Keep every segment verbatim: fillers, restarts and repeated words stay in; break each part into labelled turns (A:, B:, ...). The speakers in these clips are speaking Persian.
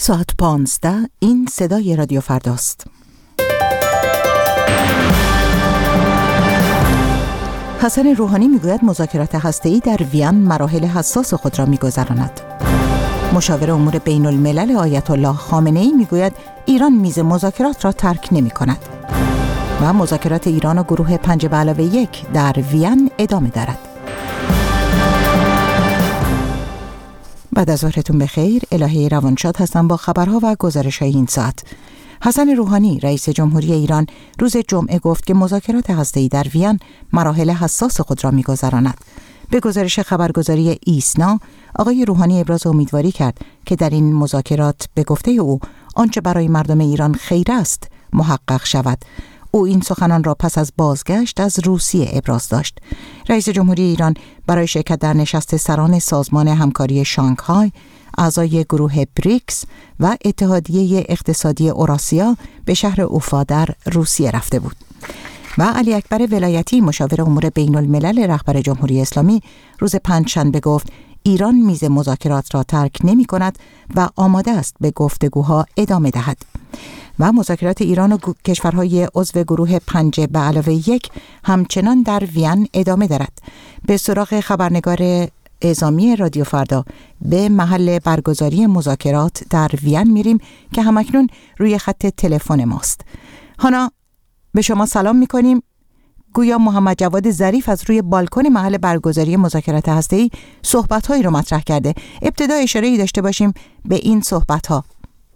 A: ساعت پانزده، این صدای رادیو فرداست. حسن روحانی میگوید مذاکرات هسته‌ای در وین مراحل حساس خود را میگذراند. مشاور امور بین الملل آیت الله خامنه‌ای میگوید ایران میز مذاکرات را ترک نمی کند و مذاکرات ایران و گروه پنج به علاوه یک در وین ادامه دارد. بعد از ظهرتون بخیر، الهه روانشاد هستم با خبرها و گزارش‌های این ساعت. حسن روحانی رئیس جمهوری ایران روز جمعه گفت که مذاکرات هسته‌ای در وین مراحل حساس خود را می‌گذراند. به گزارش خبرگزاری ایسنا، آقای روحانی ابراز امیدواری کرد که در این مذاکرات به گفته او آنچه برای مردم ایران خیر است محقق شود. او این سخنان را پس از بازگشت از روسیه ابراز داشت. رئیس جمهوری ایران برای شرکت در نشست سران سازمان همکاری شانگهای، اعضای گروه بریکس و اتحادیه اقتصادی اوراسیا به شهر اوفا در روسیه رفته بود. و علی اکبر ولایتی مشاور امور بین الملل رهبر جمهوری اسلامی روز پنجشنبه گفت ایران میز مذاکرات را ترک نمی کند و آماده است به گفتگوها ادامه دهد. و مذاکرات ایران و کشورهای عضو گروه پنج به علاوه یک همچنان در وین ادامه دارد. به سراغ خبرنگار اعزامی رادیو فردا به محل برگزاری مذاکرات در وین میریم که همکنون روی خط تلفن ماست. هانا، به شما سلام میکنیم. گویا محمد جواد ظریف از روی بالکن محل برگزاری مذاکرات هسته‌ای صحبت‌هایی رو مطرح کرده. ابتدا اشاره‌ای داشته باشیم به این صحبت‌ها.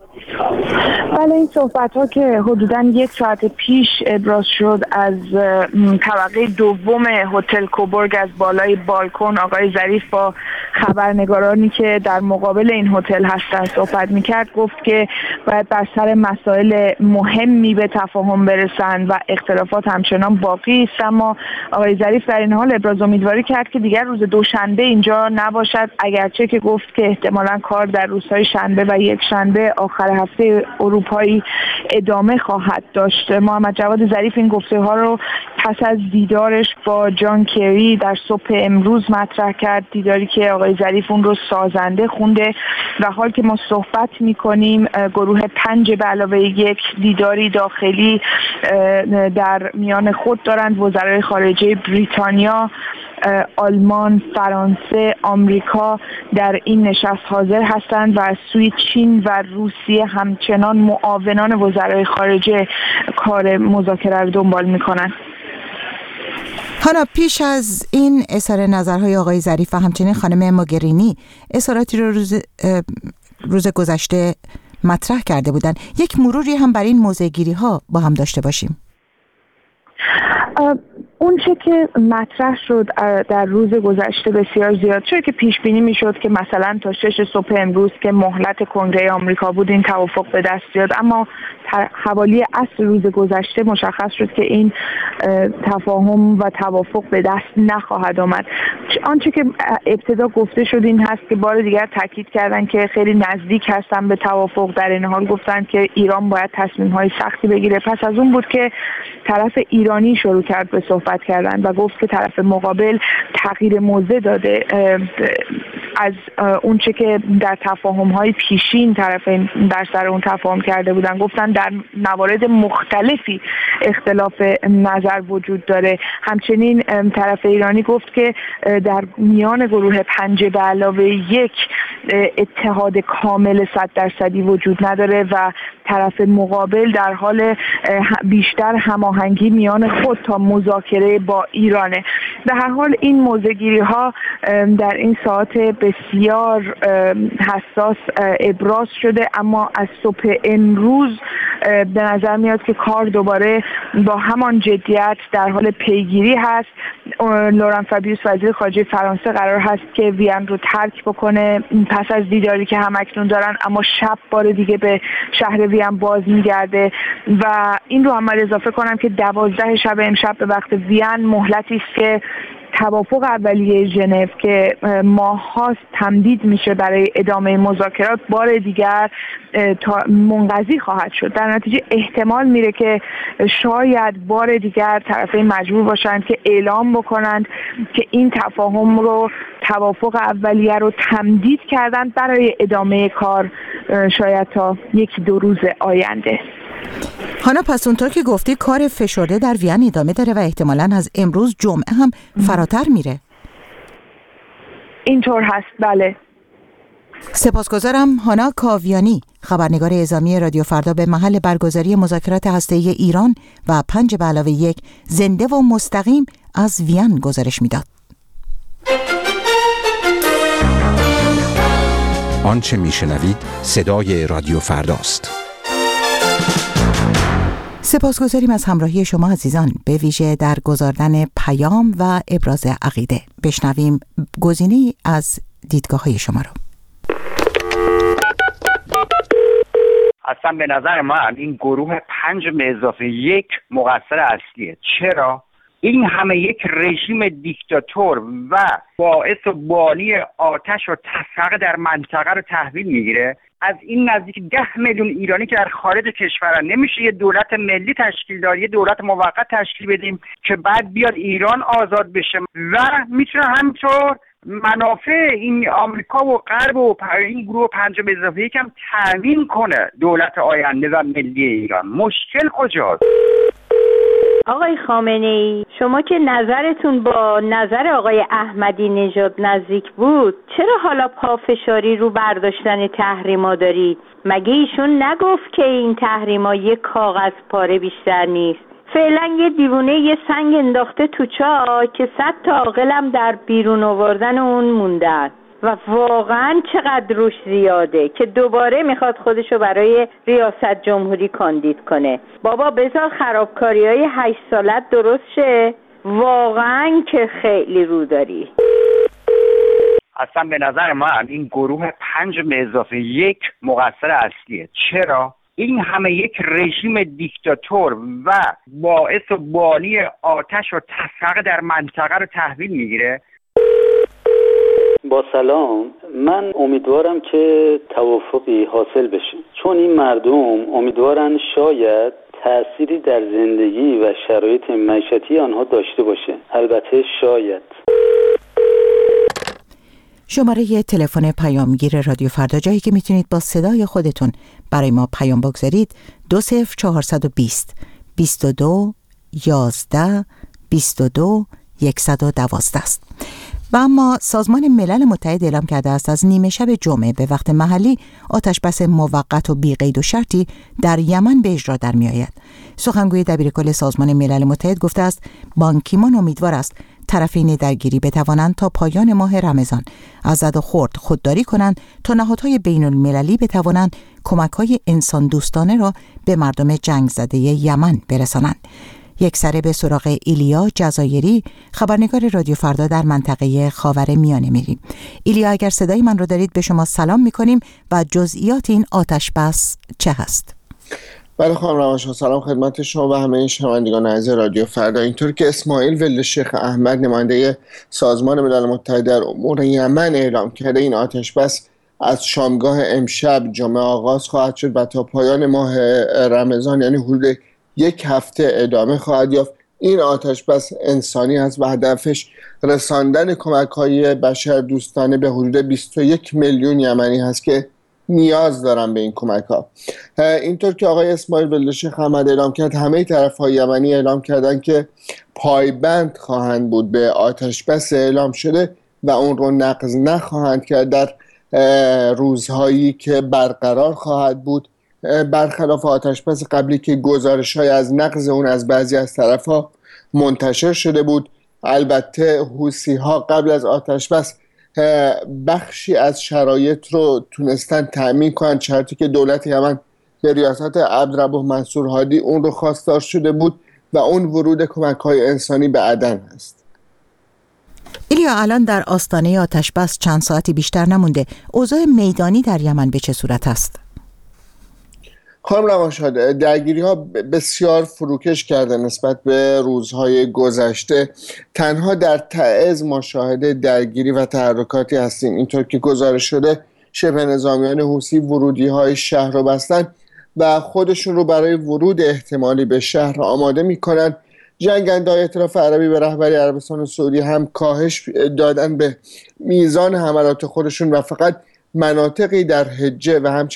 B: بله، این صحبت ها که حدوداً یک ساعت پیش ابراز شد از طبقه دوم هتل کوبورگ از بالای بالکن، آقای ظریف با خبرنگارانی که در مقابل این هتل هستند صحبت میکرد، گفت که باید بر سر مسائل مهمی به تفاهم برسند و اختلافات همچنان باقی است. اما آقای ظریف در این حال ابراز امیدواری کرد که دیگر روز دوشنبه اینجا نباشد، اگرچه که گفت که احتمالاً کار در روزهای شنبه و یک شنبه آخر هفته اروپایی ادامه خواهد داشت. محمد جواد ظریف این گفته‌ها رو پس از دیدارش با جان کری در صبح امروز مطرح کرد، دیداری که آقای ظریف اون رو سازنده خونده و حال که ما صحبت می‌کنیم گروه پنج به علاوه یک دیداری داخلی در میان خود دارند. وزرای خارجه بریتانیا، آلمان، فرانسه، آمریکا در این نشست حاضر هستند و از سوی چین و روسیه همچنان معاونان وزرای خارجه کار مذاکره رو دنبال می‌کنند.
A: حالا پیش از این اظهار نظرهای آقای ظریف و همچنین خانم موگرینی اظهاراتی رو روز روز گذشته مطرح کرده بودن. یک مروری هم بر این موضع‌گیری‌ها با هم داشته باشیم.
B: اون چه که مطرح شد در روز گذشته بسیار زیاد شد که پیش بینی میشد که مثلا تا شش صبح امروز که مهلت کنگره آمریکا بود این توافق به دست بیاد، اما حوالی عصر روز گذشته مشخص شد که این تفاهم و توافق به دست نخواهد آمد. آنچه که ابتدا گفته شد این هست که بار دیگر تاکید کردن که خیلی نزدیک هستن به توافق، در این حال گفتن که ایران باید تصمیم‌های سختی بگیره. پس از اون بود که طرف ایرانی شروع کرد به صحبت کردن و گفت که طرف مقابل تغییر موضع داده از اون چه که در تفاهم‌های پیشین طرف در سر اون تفاهم کرده بودن. گفتن در موارد مختلفی اختلاف نظر وجود داره. همچنین طرف ایرانی گفت که در میان گروه پنج به علاوه یک اتحاد کامل صد درصدی وجود نداره و طرف مقابل در حال بیشتر هماهنگی میان خود تا مذاکره با ایرانه. به هر حال این موضع‌گیری ها در این ساعت بسیار حساس ابراز شده، اما از صبح امروز به نظر میاد که کار دوباره با همان جدیت در حال پیگیری هست. لوران فابیوس وزیر خارجه فرانسه قرار هست که وین رو ترک بکنه پس از دیداری که همکنون دارن، اما شب بار دیگه به شهر وین باز میگرده و این رو هم اضافه کنم که دوازده شب امشب به وقت وین مهلتی است که توافق اولیه ژنو که ماه هاست تمدید میشه برای ادامه مذاکرات بار دیگر منقضی خواهد شد. در نتیجه احتمال میره که شاید بار دیگر طرفین مجبور باشند که اعلام بکنند که این تفاهم رو توافق اولیه رو تمدید کردن برای ادامه کار شاید تا یکی دو روز آینده.
A: هانا، پس اونطور که گفتی کار فشرده در وین ادامه داره و احتمالاً از امروز جمعه هم فراتر میره.
B: اینطور هست، بله.
A: سپاسگزارم. هانا کاویانی، خبرنگار اعزامی رادیو فردا، به محل برگزاری مذاکرات هسته‌ای ایران و پنج به علاوه یک زنده و مستقیم از وین گزارش میداد.
C: آنچه میشنوید صدای رادیو فرداست.
A: سپاسگزاریم از همراهی شما عزیزان، به ویژه در گزاردن پیام و ابراز عقیده. بشنویم گزینه‌ای از دیدگاه‌های شما رو.
D: اصلا به نظر من این گروه پنج به اضافه یک مقصر اصلیه. چرا؟ این همه یک رژیم دیکتاتور و باعث و بانی آتش و تفرقه در منطقه رو تحویل میگیره. از این نزدیک ده میلیون ایرانی که در خارج کشورن نمیشه یه دولت ملی تشکیل داد، یه دولت موقت تشکیل بدیم که بعد بیاد ایران آزاد بشه و میتونه همینطور منافع این آمریکا و غرب و این گروه پنج به اضافه یک هم تامین کنه دولت آینده و ملی ایران. مشکل کجاست؟
E: آقای خامنه‌ای، شما که نظرتون با نظر آقای احمدی نژاد نزدیک بود، چرا حالا پافشاری رو برداشتن تحریما دارید؟ مگه ایشون نگفت که این تحریما یک کاغذ پاره بیشتر نیست؟ فعلا یه دیوونه یه سنگ انداخته تو چاه که صد تا عاقلم در بیرون آوردن اون موندن و واقعا چقدر روش زیاده که دوباره میخواد خودشو برای ریاست جمهوری کاندید کنه. بابا بذار خرابکاری های هشت سالت درست شه، واقعا که خیلی رو داری.
D: اصلا به نظر من این گروه پنج به اضافه یک مقصر اصلیه. چرا؟ این همه یک رژیم دیکتاتور و باعث و بانی آتش و تفرقه در منطقه رو تحویل میگیره.
F: با سلام، من امیدوارم که توافقی حاصل بشه، چون این مردم امیدوارن شاید تأثیری در زندگی و شرایط معیشتی آنها داشته باشه. البته شاید.
A: شماره تلفن پیامگیر رادیو فردا، جایی که میتونید با صدای خودتون برای ما پیام بگذارید، دو صفر چهارصد و بیست بیست و دو یازده بیست و دو صد و دوازده است. و اما سازمان ملل متحد اعلام کرده است از نیمه شب جمعه به وقت محلی آتش بس موقت و بی قید و شرطی در یمن به اجرا در می آید. سخنگوی دبیرکل سازمان ملل متحد گفته است بان کی مون امیدوار است طرفین درگیری بتوانند تا پایان ماه رمضان از زد و خورد خودداری کنند تا نهادهای بین المللی بتوانند کمک‌های انسان دوستانه را به مردم جنگ زده یمن برسانند. یک سره به سراغ ایلیا جزایری، خبرنگار رادیو فردا در منطقه خاورمیانه میریم. ایلیا، اگر صدای من رو دارید به شما سلام میکنیم و جزئیات این آتش بس چه هست؟
G: بله خانم روانشاه، سلام خدمت شما و همه شنوندگان عزیز رادیو فردا. اینطور که اسماعیل ولد شیخ احمد، نماینده سازمان ملل متحد در امور یمن اعلام کرده، این آتش بس از شامگاه امشب جمعه آغاز خواهد شد و تا پایان ماه رمضان یعنی حدود یک هفته ادامه خواهد یافت. این آتش بس انسانی است و هدفش رساندن کمک‌های بشر دوستانه به حدود بیست و یک میلیون یمنی هست که نیاز دارن به این کمک‌ها. اینطور که آقای اسماعیل ولد شیخ احمد اعلام کرد، همه طرف‌های یمنی اعلام کردن که پایبند خواهند بود به آتش بس اعلام شده و اون رو نقض نخواهند کرد در روزهایی که برقرار خواهد بود، برخلاف آتش بس قبلی که گزارش‌های از نقض اون از بعضی از طرف‌ها منتشر شده بود. البته حوثی‌ها قبل از آتش بس بخشی از شرایط رو تونستن تأمین کنن، شرطی که دولت یمن به ریاست عبدالربه منصور هادی اون رو خواستار شده بود و اون ورود کمک‌های انسانی به عدن هست.
A: ایلیا، الان در آستانه آتش بس چند ساعتی بیشتر نمونده. اوضاع میدانی در یمن به چه صورت است؟
G: خانم روانشاه، درگیری ها بسیار فروکش کرده نسبت به روزهای گذشته. تنها در تعز ما شاهد درگیری و تحرکاتی هستیم. اینطور که گزارش شده شبه نظامیان حوثی ورودی های شهر رو بستن و خودشون رو برای ورود احتمالی به شهر آماده میکنن. جنگنده‌های ائتلاف عربی به رهبری عربستان سعودی هم کاهش دادن به میزان حملات خودشون و فقط مناطقی در حجه و همچنین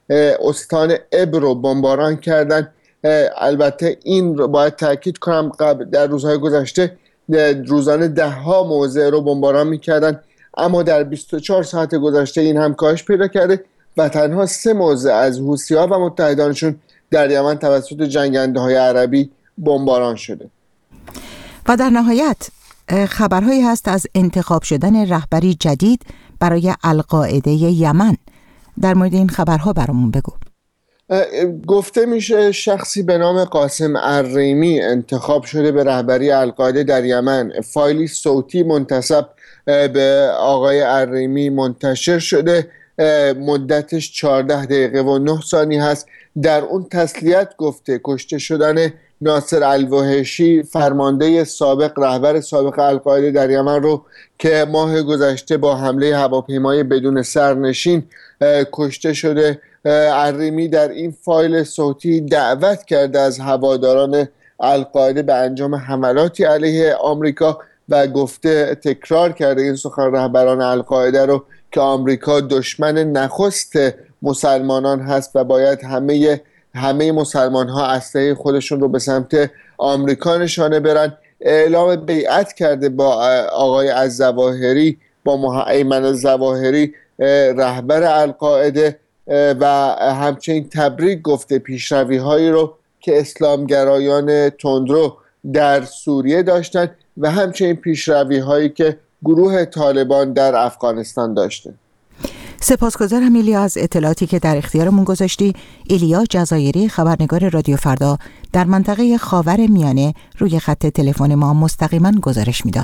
G: استان ابر رو بمباران کردن. البته این رو باید تاکید کنم قبل در روزهای گذشته روزانه ده ها موضع رو بمباران میکردن، اما در بیست و چهار ساعت گذشته این هم کاهش پیدا کرده و تنها سه موضع از حوثی‌ها و متحدانشون در یمن توسط جنگنده های عربی بمباران شده.
A: و در نهایت خبرهایی هست از انتخاب شدن رهبری جدید برای القاعده یمن. در مورد این خبرها برامون بگو.
G: گفته میشه شخصی به نام قاسم الریمی انتخاب شده به رهبری القاعده در یمن. فایلی صوتی منتسب به آقای الریمی منتشر شده، مدتش چهارده دقیقه و نه ثانیه هست. در اون تسلیت گفته کشته شدن ناصر الوحشی، فرمانده سابق رهبر سابق القاعده در یمن رو که ماه گذشته با حمله هواپیمای بدون سرنشین کشته شده. الریمی در این فایل صوتی دعوت کرده از هواداران القاعده به انجام حملاتی علیه آمریکا و گفته تکرار کرده این سخن رهبران القاعده رو که آمریکا دشمن نخست مسلمانان هست و باید همه همه مسلمان ها اسلحه خودشون رو به سمت آمریکا نشانه برن. اعلام بیعت کرده با آقای الظواهری، با ایمن الظواهری رهبر القاعده و همچنین تبریک گفته پیشروی هایی رو که اسلامگرایان تندرو در سوریه داشتن و همچنین پیشروی هایی که گروه طالبان در افغانستان داشته.
A: سپاسگزارم ایلیا از اطلاعاتی که در اختیارمون گذاشتی. ایلیا جزایری، خبرنگار رادیو فردا در منطقه خاور میانه، روی خط تلفن ما مستقیما گزارش میداد.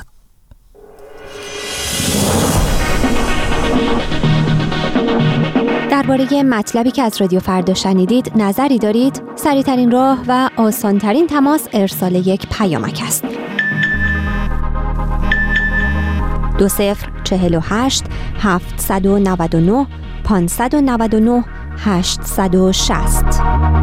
H: درباره مطلبی که از رادیو فردا شنیدید نظری دارید؟ سریع‌ترین راه و آسان‌ترین تماس ارسال یک پیامک است. دو صفر چهل و هشت هفتصد و نود و نه پانصد و نود و نه هشتصد و شصت.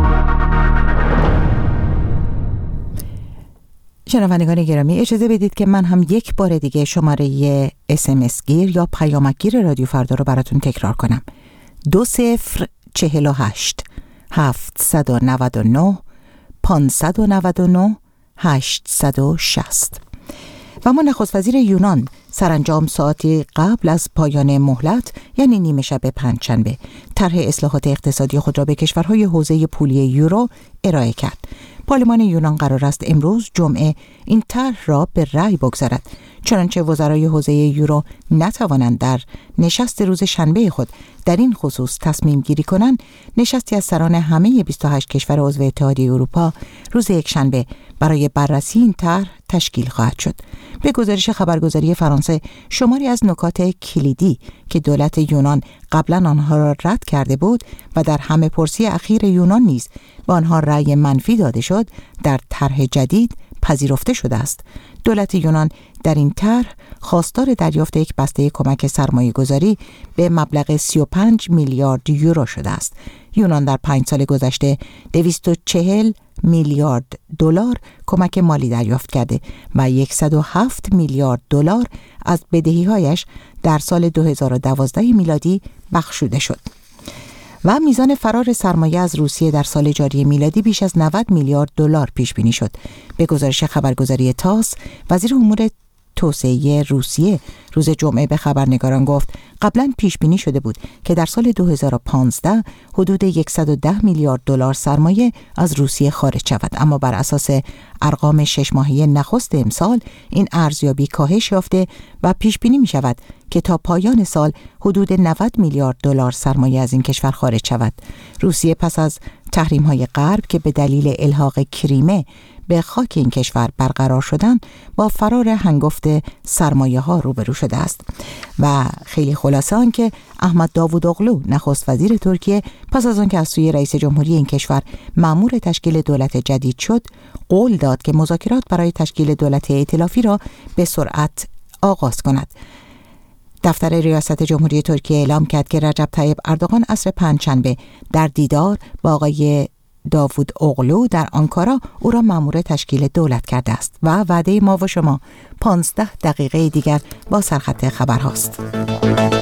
A: شنوندگان گرامی، اجازه بدید که من هم یک بار دیگه شماره اس ام اس گیر یا پیامک گیر رادیو فردا رو براتون تکرار کنم. دو صفر چهل و هشت هفتصد و نود و نه پانصد و نود و نه هشتصد و شصت. و ما نخست وزیر یونان سرانجام ساعتی قبل از پایان مهلت، یعنی نیمه شب پنجشنبه، طرح اصلاحات اقتصادی خود را به کشورهای حوزه پولی یورو ارائه کرد. پارلمان یونان قرار است امروز جمعه این طرح را به رأی بگذارد، چنانچه وزرای حوزه یورو نتوانند در نشست روز شنبه خود در این خصوص تصمیم گیری کنند. نشستی از سران همه بیست و هشت کشور عضو اتحادیه اروپا روز یک شنبه برای بررسی این طرح تشکیل خواهد شد. به گزارش خبرگزاری فرانسه، شماری از نکات کلیدی که دولت یونان قبلا آنها را رد کرده بود و در همه پرسی اخیر یونان نیز به آنها رأی منفی داده شد، در طرح جدید پذیرفته شده است. دولت یونان در این طرح خواستار دریافت یک بسته کمک سرمایه گذاری به مبلغ سی و پنج میلیارد یورو شده است. یونان در پنج سال گذشته دویست و چهل میلیارد دلار کمک مالی دریافت کرده و صد و هفت میلیارد دلار از بدهی‌هایش در سال دو هزار و دوازده میلادی بخشوده شد. و میزان فرار سرمایه از روسیه در سال جاری میلادی بیش از نود میلیارد دلار پیش بینی شد. به گزارش خبرگزاری تاس، وزیر امور توسعه روسیه روز جمعه به خبرنگاران گفت قبلا پیش بینی شده بود که در سال دو هزار و پانزده حدود صد و ده میلیارد دلار سرمایه از روسیه خارج شود، اما بر اساس ارقام شش ماهه نخست امسال این ارزیابی کاهش یافته و پیش بینی می شود که تا پایان سال حدود نود میلیارد دلار سرمایه از این کشور خارج شود. روسیه پس از تحریم‌های غرب که به دلیل الحاق کریمه به خاک این کشور برقرار شدن، با فرار هنگفت سرمایه ها روبرو شده است. و خیلی خلاصه آن که احمد داوودوغلو نخست وزیر ترکیه پس از آن که از سوی رئیس جمهوری این کشور مأمور تشکیل دولت جدید شد، قول داد که مذاکرات برای تشکیل دولت ائتلافی را به سرعت آغاز کند. دفتر ریاست جمهوری ترکیه اعلام کرد که رجب طیب اردوغان عصر پنجشنبه در دیدار با آقای داوود اوغلو در آنکارا او را مأمور تشکیل دولت کرده است. و وعده ما و شما پانزده دقیقه دیگر با سرخط خبر هاست.